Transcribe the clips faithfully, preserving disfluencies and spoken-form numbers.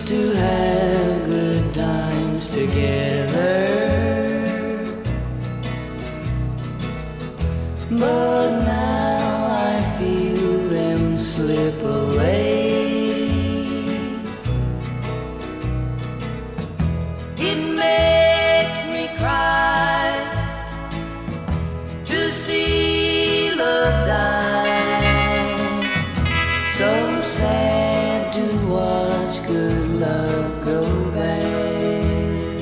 used to have good times together, but now I feel them slip away. It makes me cry to see love die. So sad to watch good love go bad.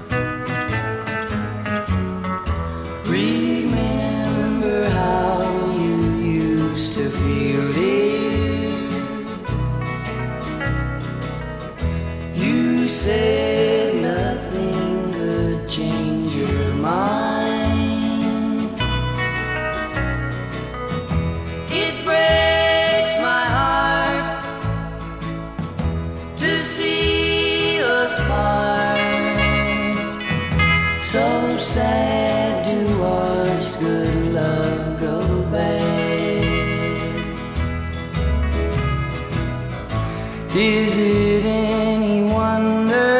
Remember how you used to feel, dear. You said nothing could change your mind. It breaks my heart to see us part. So sad to watch good love go bad. Is it any wonder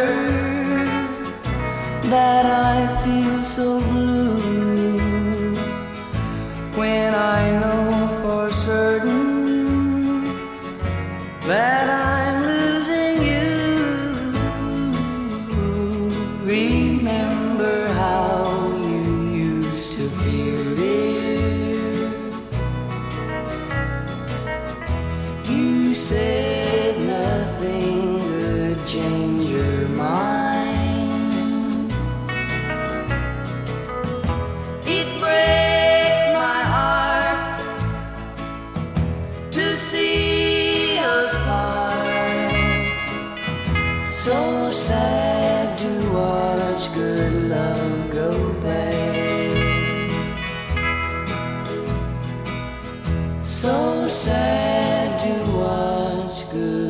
that I feel so blue when I know for certain that I'm losing you? Remember how you used to feel, dear. You said nothing could change your mind. It breaks my heart to see us part. So sad to watch good love go bad. So sad to watch good